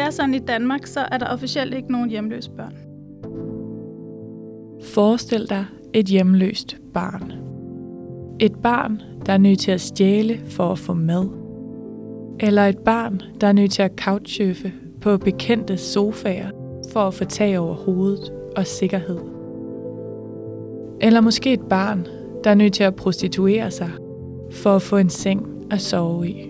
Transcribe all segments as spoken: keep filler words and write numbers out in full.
er sådan i Danmark, så er der officielt ikke nogen hjemløse børn. Forestil dig et hjemløst barn. Et barn, der er nødt til at stjæle for at få mad. Eller et barn, der er nødt til at couchsurfe på bekendte sofaer for at få tag over hovedet og sikkerhed. Eller måske et barn, der er nødt til at prostituere sig for at få en seng at sove i.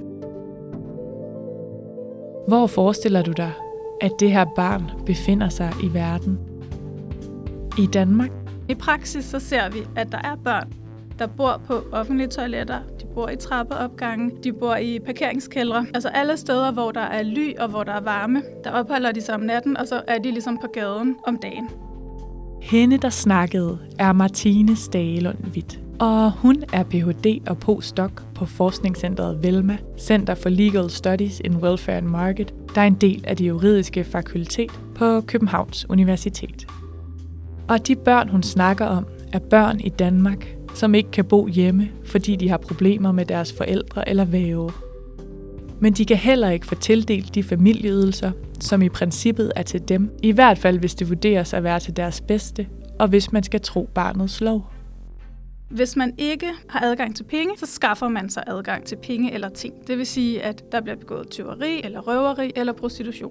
Hvor forestiller du dig, at det her barn befinder sig i verden? I Danmark? I praksis så ser vi, at der er børn, der bor på offentlige toiletter, de bor i trappeopgange, de bor i parkeringskældre. Altså alle steder, hvor der er ly og hvor der er varme, der opholder de sig om natten, og så er de ligesom på gaden om dagen. Hende, der snakkede, er Martine Stagelund Hvidt. Og hun er P H D og postdoc på forskningscentret Velma, Center for Legal Studies in Welfare and Market, der er en del af det juridiske fakultet på Københavns Universitet. Og de børn, hun snakker om, er børn i Danmark, som ikke kan bo hjemme, fordi de har problemer med deres forældre eller værge. Men de kan heller ikke få tildelt de familieydelser, som i princippet er til dem, i hvert fald hvis det vurderes at være til deres bedste, og hvis man skal tro barnets lov. Hvis man ikke har adgang til penge, så skaffer man sig adgang til penge eller ting. Det vil sige, at der bliver begået tyveri, eller røveri, eller prostitution.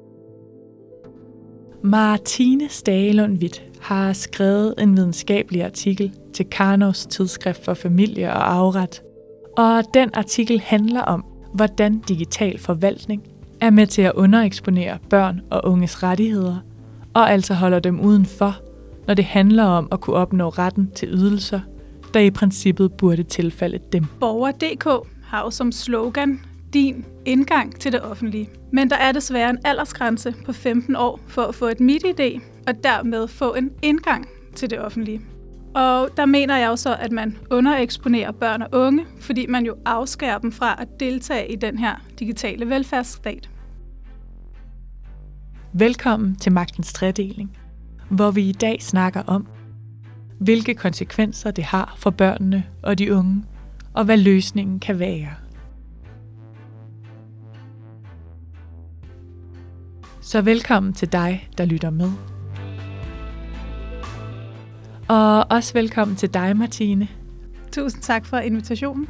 Martine Stagelund Hvidt har skrevet en videnskabelig artikel til Karnovs tidsskrift for familie og arveret. Og den artikel handler om, hvordan digital forvaltning er med til at undereksponere børn og unges rettigheder, og altså holder dem udenfor, når det handler om at kunne opnå retten til ydelser, der i princippet burde tilfalde dem. Borger punktum d k har jo som slogan din indgang til det offentlige. Men der er desværre en aldersgrænse på femten år for at få et MitID, og dermed få en indgang til det offentlige. Og der mener jeg jo så, at man undereksponerer børn og unge, fordi man jo afskærer dem fra at deltage i den her digitale velfærdsstat. Velkommen til Magtens Tredeling, hvor vi i dag snakker om, hvilke konsekvenser det har for børnene og de unge, og hvad løsningen kan være. Så velkommen til dig, der lytter med. Og også velkommen til dig, Martine. Tusind tak for invitationen.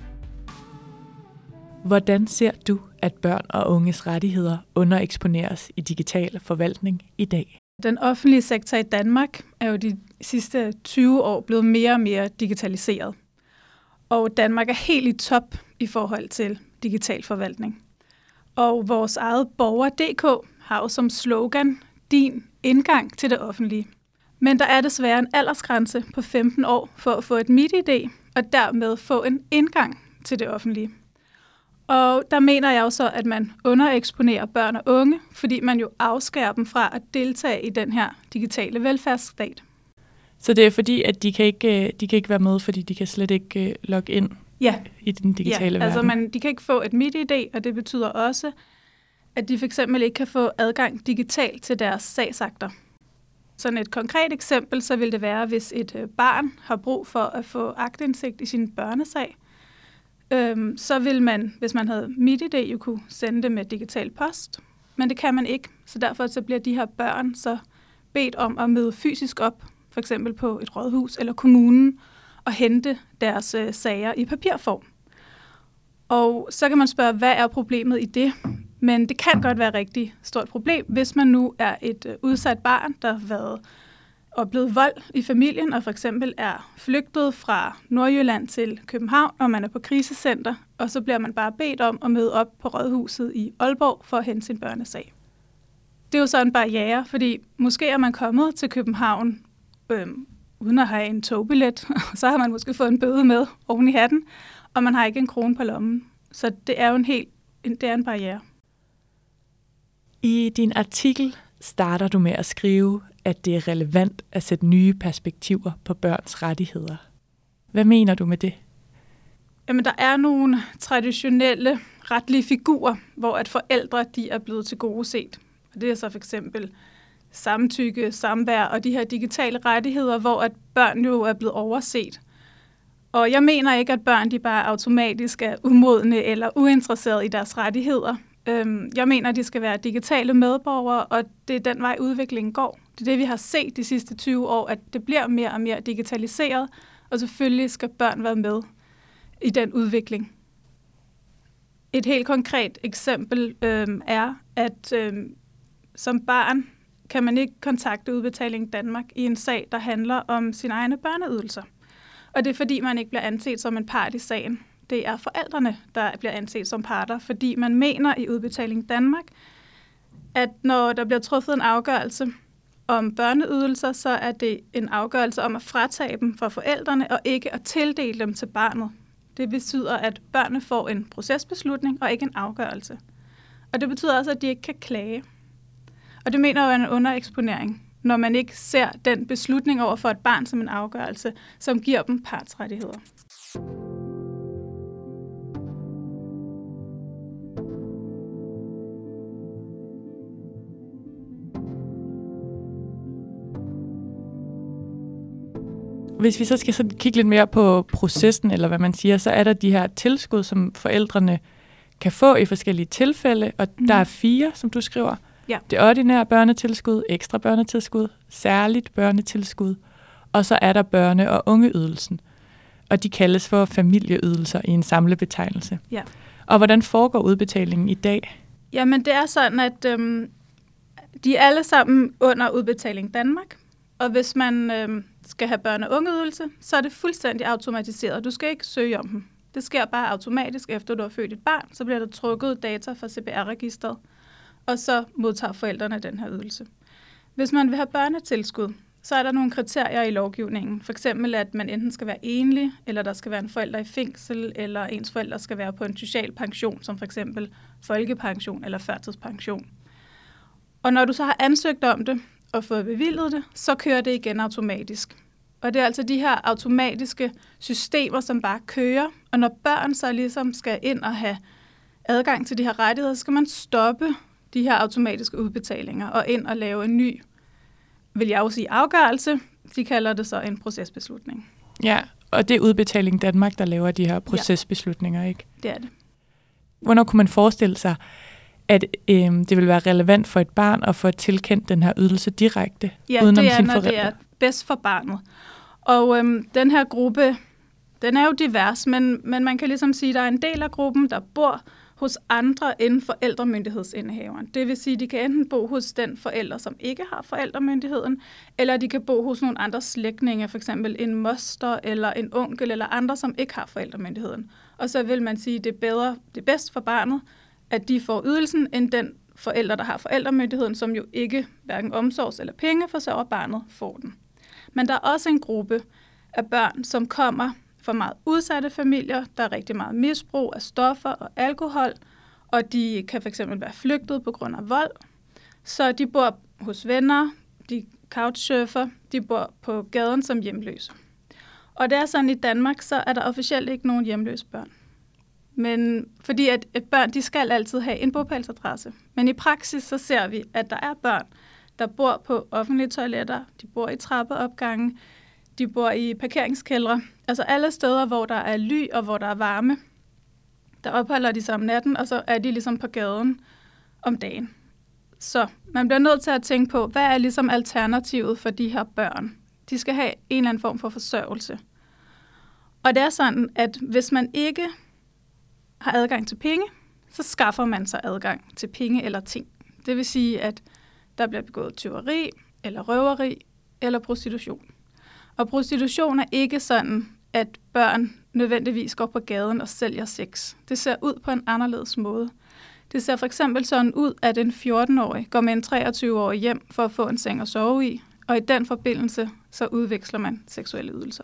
Hvordan ser du, at børn og unges rettigheder undereksponeres i digital forvaltning i dag? Den offentlige sektor i Danmark er jo de sidste tyve år blevet mere og mere digitaliseret. Og Danmark er helt i top i forhold til digital forvaltning. Og vores eget Borger punktum d k har jo som slogan din indgang til det offentlige. Men der er desværre en aldersgrænse på femten år for at få et MitID, og dermed få en indgang til det offentlige. Og der mener jeg jo så, at man undereksponerer børn og unge, fordi man jo afskærer dem fra at deltage i den her digitale velfærdsstat. Så det er fordi, at de kan ikke, de kan ikke være med, fordi de kan slet ikke logge ind ja. i den digitale ja, verden? altså man, de kan ikke få et MitID, og det betyder også, at de fx ikke kan få adgang digitalt til deres sagsakter. Sådan et konkret eksempel, så vil det være, hvis et barn har brug for at få aktindsigt i sin børnesag, øhm, så vil man, hvis man havde MitID, jo kunne sende det med digital post, men det kan man ikke, så derfor så bliver de her børn så bedt om at møde fysisk op, for eksempel på et rådhus eller kommunen, og hente deres øh, sager i papirform. Og så kan man spørge, hvad er problemet i det? Men det kan godt være et rigtig stort problem, hvis man nu er et øh, udsat barn, der har været oplevet vold i familien, og for eksempel er flygtet fra Nordjylland til København, og man er på krisecenter, og så bliver man bare bedt om at møde op på rådhuset i Aalborg for at hente sin børnesag. Det er jo så en barriere, fordi måske er man kommet til København øh, uden at have en togbillet, og så har man måske fået en bøde med oven i hatten, og man har ikke en krone på lommen. Så det er jo en helt, det er en barriere. I din artikel starter du med at skrive, at det er relevant at sætte nye perspektiver på børns rettigheder. Hvad mener du med det? Jamen, der er nogle traditionelle retlige figurer, hvor at forældre de er blevet til gode set. Og det er så for eksempel samtykke, samvær og de her digitale rettigheder, hvor at børn jo er blevet overset. Og jeg mener ikke, at børn de bare automatisk er umodne eller uinteresserede i deres rettigheder. Øhm, jeg mener, at de skal være digitale medborgere, og det er den vej, udviklingen går. Det er det, vi har set de sidste tyve år, at det bliver mere og mere digitaliseret, og selvfølgelig skal børn være med i den udvikling. Et helt konkret eksempel øhm, er, at øhm, som barn kan man ikke kontakte Udbetaling Danmark i en sag, der handler om sine egne børneydelser. Og det er fordi, man ikke bliver anset som en part i sagen. Det er forældrene, der bliver anset som parter, fordi man mener i Udbetaling Danmark, at når der bliver truffet en afgørelse om børneydelser, så er det en afgørelse om at fratage dem fra forældrene og ikke at tildele dem til barnet. Det betyder, at børnene får en procesbeslutning og ikke en afgørelse. Og det betyder også, at de ikke kan klage. Og det mener jo en undereksponering, når man ikke ser den beslutning over for et barn som en afgørelse, som giver dem partsrettigheder. Hvis vi så skal så kigge lidt mere på processen, eller hvad man siger, så er der de her tilskud, som forældrene kan få i forskellige tilfælde, og mm. der er fire, som du skriver. Ja. Det ordinære børnetilskud, ekstra børnetilskud, særligt børnetilskud, og så er der børne- og ungeydelsen. Og de kaldes for familieydelser i en samlebetegnelse. Ja. Og hvordan foregår udbetalingen i dag? Jamen det er sådan, at øhm, de er alle sammen under Udbetaling Danmark, og hvis man øhm, skal have børne- og ungeydelse, så er det fuldstændig automatiseret. Du skal ikke søge om dem. Det sker bare automatisk, efter du har født et barn, så bliver der trukket data fra C P R-registret, og så modtager forældrene den her ydelse. Hvis man vil have børnetilskud, så er der nogle kriterier i lovgivningen. For eksempel, at man enten skal være enlig, eller der skal være en forælder i fængsel, eller ens forældre skal være på en social pension, som for eksempel folkepension eller førtidspension. Og når du så har ansøgt om det og fået bevilget det, så kører det igen automatisk. Og det er altså de her automatiske systemer, som bare kører. Og når børn så ligesom skal ind og have adgang til de her rettigheder, så skal man stoppe de her automatiske udbetalinger og ind og lave en ny, vil jeg jo sige, afgørelse. De kalder det så en procesbeslutning. Ja, og det er Udbetaling Danmark, der laver de her procesbeslutninger, ikke? Det er det. Hvornår kunne man forestille sig, at øh, det vil være relevant for et barn at få tilkendt den her ydelse direkte, ja, udenom det er, sine når forældre? det er bedst for barnet. Og øhm, den her gruppe, den er jo divers, men, men man kan ligesom sige, at der er en del af gruppen, der bor hos andre end forældremyndighedsindehaveren. Det vil sige, at de kan enten bo hos den forælder, som ikke har forældremyndigheden, eller de kan bo hos nogle andre slægtninge, for eksempel en moster eller en onkel eller andre, som ikke har forældremyndigheden. Og så vil man sige, at det er bedre, det er bedst for barnet, at de får ydelsen, end den forælder, der har forældremyndigheden, som jo ikke hverken omsorgs- eller pengeforsørger barnet, får den. Men der er også en gruppe af børn, som kommer fra meget udsatte familier. Der er rigtig meget misbrug af stoffer og alkohol, og de kan fx være flygtet på grund af vold. Så de bor hos venner, de couchsurfer, de bor på gaden som hjemløse. Og det er sådan, i Danmark, så er der officielt ikke nogen hjemløse børn. Men fordi at børn, de skal altid have en bopælsadresse. Men i praksis, så ser vi, at der er børn, der bor på offentlige toiletter, de bor i trappeopgange, de bor i parkeringskældre. Altså alle steder, hvor der er ly og hvor der er varme, der opholder de sig om natten, og så er de ligesom på gaden om dagen. Så man bliver nødt til at tænke på, hvad er ligesom alternativet for de her børn? De skal have en eller anden form for forsørgelse. Og det er sådan, at hvis man ikke har adgang til penge, så skaffer man sig adgang til penge eller ting. Det vil sige, at der bliver begået tyveri, eller røveri, eller prostitution. Og prostitution er ikke sådan, at børn nødvendigvis går på gaden og sælger sex. Det ser ud på en anderledes måde. Det ser for eksempel sådan ud, at en fjorten-årig går med en treogtyve-årig hjem for at få en seng at sove i, og i den forbindelse så udveksler man seksuelle ydelser.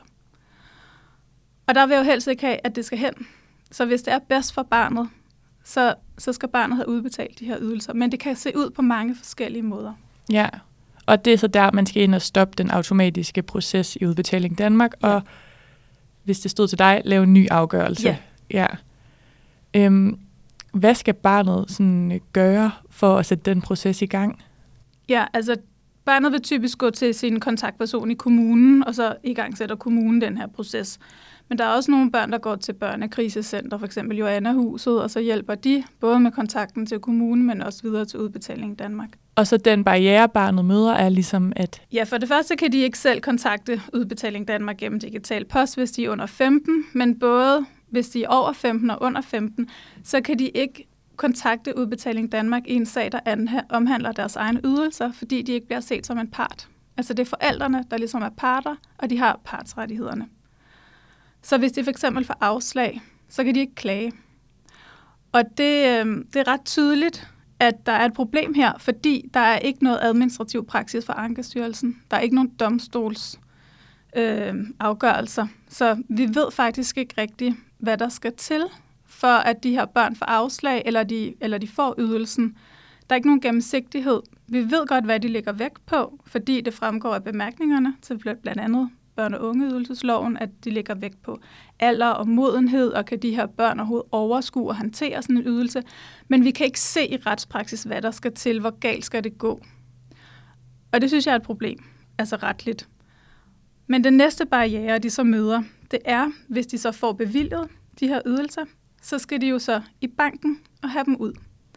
Og der vil jeg jo helst ikke have, at det skal hen. Så hvis det er bedst for barnet, så, så skal barnet have udbetalt de her ydelser. Men det kan se ud på mange forskellige måder. Ja, og det er så der, man skal ind og stoppe den automatiske proces i Udbetaling Danmark, ja. Og hvis det stod til dig, lave en ny afgørelse. Ja. Ja. Øhm, hvad skal barnet sådan gøre for at sætte den proces i gang? Ja, altså barnet vil typisk gå til sin kontaktperson i kommunen, og så i gang sætter kommunen den her proces. Men der er også nogle børn, der går til børnekrisecenter, for eksempel Joanna-huset, og så hjælper de både med kontakten til kommunen, men også videre til Udbetaling Danmark. Og så den barriere, barnet møder, er ligesom at... Ja, for det første kan de ikke selv kontakte Udbetaling Danmark gennem digital post, hvis de er under femten, men både hvis de er over femten og under femten, så kan de ikke kontakte Udbetaling Danmark i en sag, der omhandler deres egne ydelser, fordi de ikke bliver set som en part. Altså det er forældrene, der ligesom er parter, og de har partsrettighederne. Så hvis de for eksempel får afslag, så kan de ikke klage. Og det, det er ret tydeligt, at der er et problem her, fordi der er ikke noget administrativ praksis for Ankestyrelsen. Der er ikke nogen domstols øh, afgørelser. Så vi ved faktisk ikke rigtigt, hvad der skal til, for at de her børn får afslag, eller de, eller de får ydelsen. Der er ikke nogen gennemsigtighed. Vi ved godt, hvad de lægger vægt på, fordi det fremgår af bemærkningerne til blandt andet børne- og ungeydelsesloven, at de lægger vægt på alder og modenhed, og kan de her børn overhovedet overskue og håndtere sådan en ydelse. Men vi kan ikke se i retspraksis, hvad der skal til, hvor galt skal det gå. Og det synes jeg er et problem, altså retligt. Men den næste barriere, de så møder, det er, hvis de så får bevilget de her ydelser, så skal de jo så i banken og have dem ud.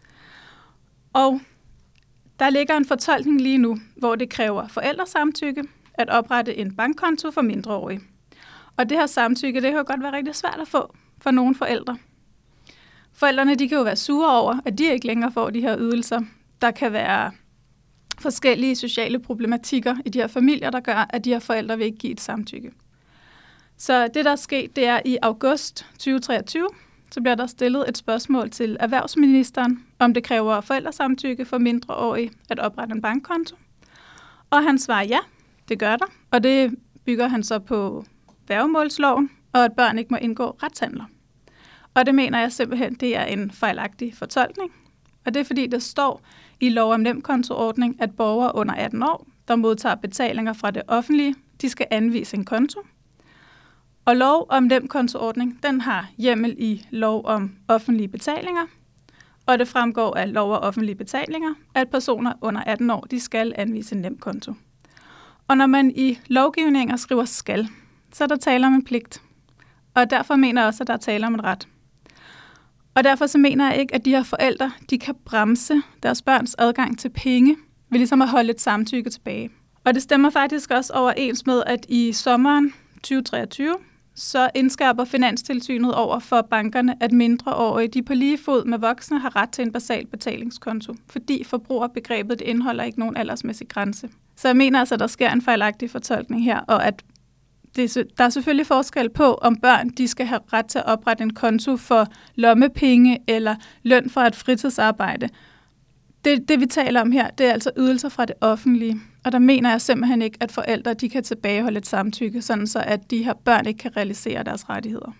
Og der ligger en fortolkning lige nu, hvor det kræver forældresamtykke at oprette en bankkonto for mindreårige. Og det her samtykke, det kan jo godt være rigtig svært at få for nogle forældre. Forældrene, de kan jo være sure over, at de ikke længere får de her ydelser. Der kan være forskellige sociale problematikker i de her familier, der gør, at de her forældre vil ikke give et samtykke. Så det, der er sket, det er i august tyve treogtyve, så bliver der stillet et spørgsmål til erhvervsministeren, om det kræver forældresamtykke for mindreårige at oprette en bankkonto. Og han svarer ja, det gør der, og det bygger han så på værgemålsloven, og at børn ikke må indgå retshandler. Og det mener jeg simpelthen, det er en fejlagtig fortolkning. Og det er fordi, der står i lov om nemkontoordning, at borgere under atten år, der modtager betalinger fra det offentlige, de skal anvise en konto. Og lov om nemkontoordning, den har hjemmel i lov om offentlige betalinger, og det fremgår af lov om offentlige betalinger, at personer under atten år, de skal anvise en nemkonto. Og når man i lovgivninger skriver skal, så er der tale om en pligt. Og derfor mener jeg også, at der er tale om en ret. Og derfor så mener jeg ikke, at de her forældre, de kan bremse deres børns adgang til penge, ved ligesom at holde et samtykke tilbage. Og det stemmer faktisk også overens med, at i sommeren tyve treogtyve, så indskærper Finanstilsynet over for bankerne, at mindreårige, de på lige fod med voksne, har ret til en basal betalingskonto, fordi forbrugerbegrebet det indeholder ikke nogen aldersmæssig grænse. Så jeg mener altså, at der sker en fejlagtig fortolkning her, og at det, der er selvfølgelig forskel på, om børn de skal have ret til at oprette en konto for lommepenge eller løn for et fritidsarbejde. Det, det vi taler om her, det er altså ydelser fra det offentlige. Og der mener jeg simpelthen ikke, at forældre de kan tilbageholde et samtykke, sådan så at de her børn ikke kan realisere deres rettigheder.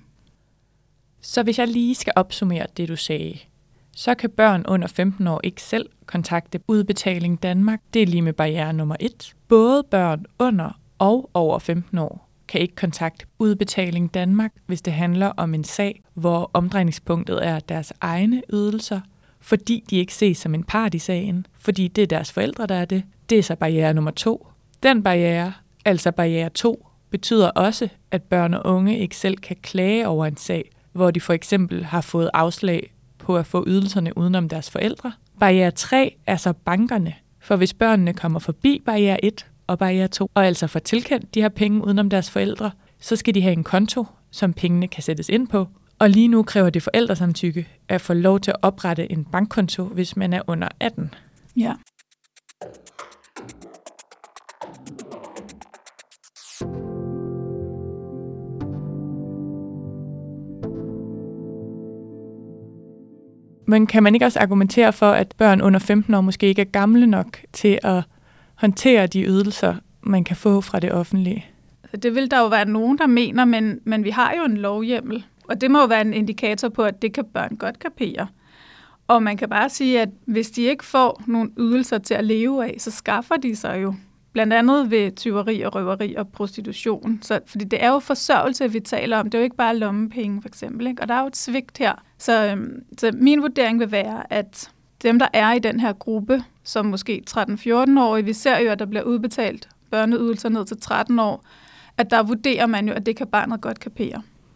Så hvis jeg lige skal opsummere det, du sagde, så kan børn under femten år ikke selv kontakte Udbetaling Danmark. Det er lige med barriere nummer et. Både børn under og over femten år kan ikke kontakte Udbetaling Danmark, hvis det handler om en sag, hvor omdrejningspunktet er deres egne ydelser, fordi de ikke ses som en part i sagen, fordi det er deres forældre, der er det. Det er så barriere nummer to. Den barriere, altså barriere to, betyder også, at børn og unge ikke selv kan klage over en sag, hvor de for eksempel har fået afslag på at få ydelserne udenom deres forældre. Barriere tre er så bankerne, for hvis børnene kommer forbi barriere et og barriere to, og altså får tilkendt de her penge udenom deres forældre, så skal de have en konto, som pengene kan sættes ind på. Og lige nu kræver det forældresamtykke at få lov til at oprette en bankkonto, hvis man er under atten. Ja. Men kan man ikke også argumentere for, at børn under femten år måske ikke er gamle nok til at håndtere de ydelser, man kan få fra det offentlige? Det vil der jo være nogen, der mener, men, men vi har jo en lovhjemmel, og det må jo være en indikator på, at det kan børn godt kapere. Og man kan bare sige, at hvis de ikke får nogle ydelser til at leve af, så skaffer de sig jo blandt andet ved tyveri og røveri og prostitution. Så, fordi det er jo forsørgelse, vi taler om. Det er jo ikke bare lommepenge, for eksempel. Ikke? Og der er jo et svigt her. Så, øhm, så min vurdering vil være, at dem, der er i den her gruppe, som måske tretten-fjorten-årige, vi ser jo, at der bliver udbetalt børneydelser ned til tretten år, at der vurderer man jo, at det kan barnet godt kapere.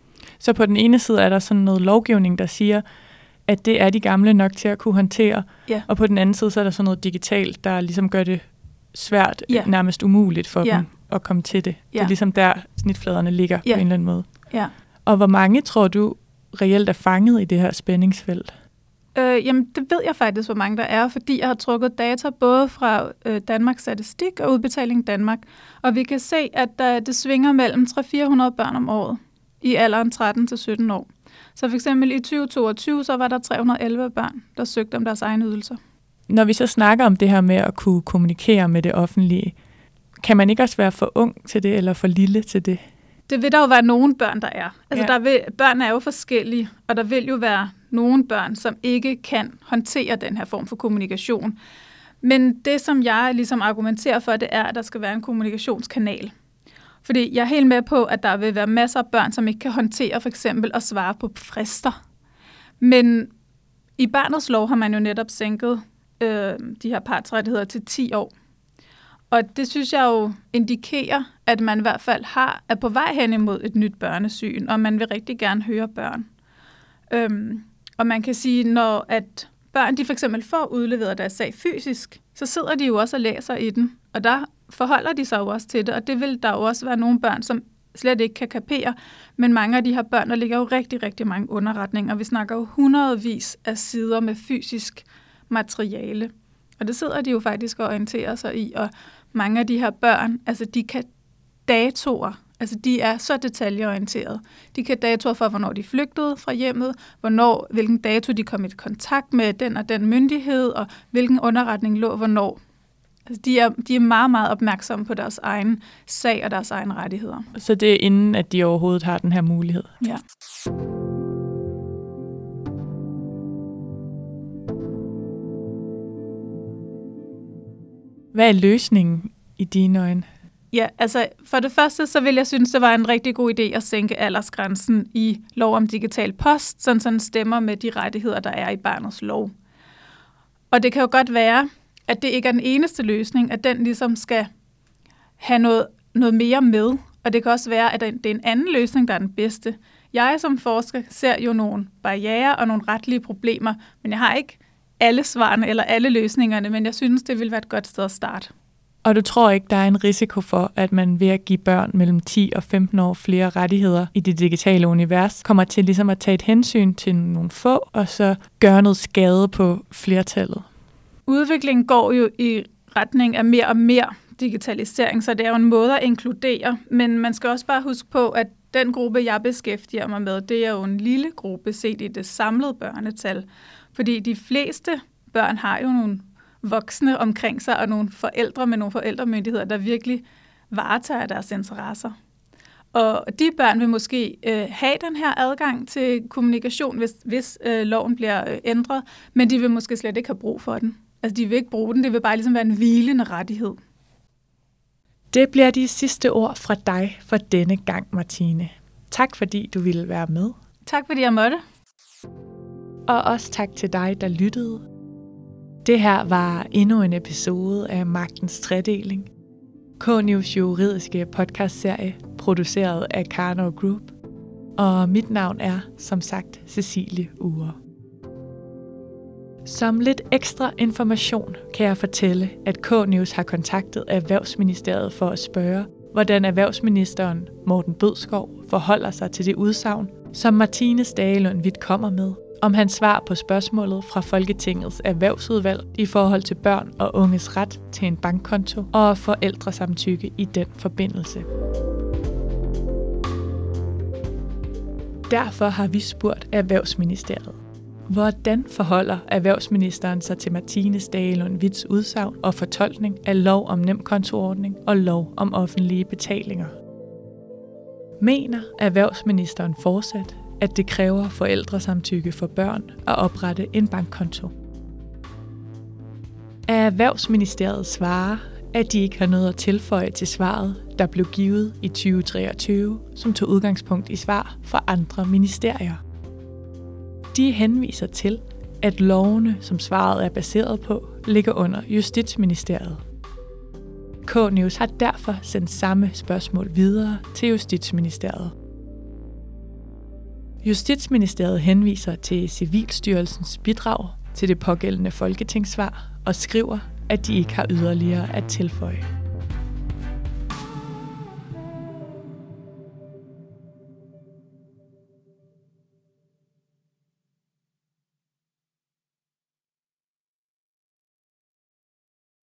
Så på den ene side er der sådan noget lovgivning, der siger, at det er de gamle nok til at kunne håndtere. Ja. Og på den anden side, så er der sådan noget digitalt, der ligesom gør det svært, Ja. nærmest umuligt for Ja. dem at komme til det. Ja. Det er ligesom der, snitfladerne ligger Ja. på en eller anden måde. Ja. Og hvor mange tror du reelt er fanget i det her spændingsfelt? Øh, jamen, det ved jeg faktisk, hvor mange der er, fordi jeg har trukket data både fra øh, Danmarks Statistik og Udbetaling Danmark. Og vi kan se, at der, det svinger mellem tre hundrede til fire hundrede børn om året i alderen tretten til sytten år. Så for eksempel i tyve toogtyve, så var der tre hundrede og elleve børn, der søgte om deres egne ydelser. Når vi så snakker om det her med at kunne kommunikere med det offentlige, kan man ikke også være for ung til det, eller for lille til det? Det vil der jo være nogle børn, der er. Altså, Ja. der vil, børn er jo forskellige, og der vil jo være nogle børn, som ikke kan håndtere den her form for kommunikation. Men det, som jeg ligesom argumenterer for, det er, at der skal være en kommunikationskanal. Fordi jeg er helt med på, at der vil være masser af børn, som ikke kan håndtere for eksempel at svare på frister. Men i barnets lov har man jo netop sænket øh, de her partsrettigheder til ti år. Og det synes jeg jo indikerer, at man i hvert fald har, er på vej hen imod et nyt børnesyn, og man vil rigtig gerne høre børn. Øhm, og man kan sige, når at børn de for eksempel får udleveret deres sag fysisk, så sidder de jo også og læser i den, og der forholder de sig jo også til det, og det vil der jo også være nogle børn, som slet ikke kan kapere, men mange af de her børn, der ligger jo rigtig, rigtig mange underretninger. Vi snakker jo hundredvis af sider med fysisk materiale, og det sidder de jo faktisk og orienterer sig i, og mange af de her børn, altså de kan datoer, altså de er så detaljeorienterede. De kan datoer for, hvornår de flygtede fra hjemmet, hvornår, hvilken dato de kom i kontakt med den og den myndighed, og hvilken underretning lå hvornår. Altså de er, de er meget, meget opmærksomme på deres egen sag og deres egne rettigheder. Så det er inden, at de overhovedet har den her mulighed? Ja. Hvad er løsningen i dine øjne? Ja, altså for det første, så vil jeg synes, det var en rigtig god idé at sænke aldersgrænsen i lov om digital post, sådan så den stemmer med de rettigheder, der er i barnets lov. Og det kan jo godt være, at det ikke er den eneste løsning, at den ligesom skal have noget, noget mere med. Og det kan også være, at det er en anden løsning, der er den bedste. Jeg som forsker ser jo nogle barrierer og nogle retlige problemer, men jeg har ikke alle svarene eller alle løsningerne, men jeg synes, det vil være et godt sted at starte. Og du tror ikke, der er en risiko for, at man ved at give børn mellem ti og femten år flere rettigheder i det digitale univers, kommer til ligesom at tage et hensyn til nogle få, og så gøre noget skade på flertallet? Udviklingen går jo i retning af mere og mere digitalisering, så det er jo en måde at inkludere, men man skal også bare huske på, at den gruppe, jeg beskæftiger mig med, det er jo en lille gruppe set i det samlede børnetal, fordi de fleste børn har jo nogle voksne omkring sig, og nogle forældre med nogle forældremyndigheder, der virkelig varetager deres interesser. Og de børn vil måske øh, have den her adgang til kommunikation, hvis, hvis øh, loven bliver øh, ændret, men de vil måske slet ikke have brug for den. Altså, de vil ikke bruge den, det vil bare ligesom være en hvilende rettighed. Det bliver de sidste ord fra dig for denne gang, Martine. Tak fordi du ville være med. Tak fordi jeg måtte. Og også tak til dig, der lyttede. Det her var endnu en episode af Magtens Tredeling. K-News juridiske podcastserie, produceret af Karnov Group. Og mit navn er, som sagt, Cecilie Ure. Som lidt ekstra information kan jeg fortælle, at K-News har kontaktet Erhvervsministeriet for at spørge, hvordan erhvervsministeren Morten Bødskov forholder sig til det udsagn, som Martine Stagelund Hvidt kommer med, om hans svar på spørgsmålet fra Folketingets erhvervsudvalg i forhold til børn og unges ret til en bankkonto og forældresamtykke i den forbindelse. Derfor har vi spurgt Erhvervsministeriet. Hvordan forholder erhvervsministeren sig til Martine Stagelund Hvidts udsagn og fortolkning af lov om nemkontoordning og lov om offentlige betalinger? Mener erhvervsministeren fortsat, at det kræver forældresamtykke for børn at oprette en bankkonto? Erhvervsministeriet svarer, at de ikke har noget at tilføje til svaret, der blev givet i tyve treogtyve, som tog udgangspunkt i svar fra andre ministerier. De henviser til, at lovene, som svaret er baseret på, ligger under Justitsministeriet. K-News har derfor sendt samme spørgsmål videre til Justitsministeriet. Justitsministeriet henviser til Civilstyrelsens bidrag til det pågældende folketingssvar og skriver, at de ikke har yderligere at tilføje.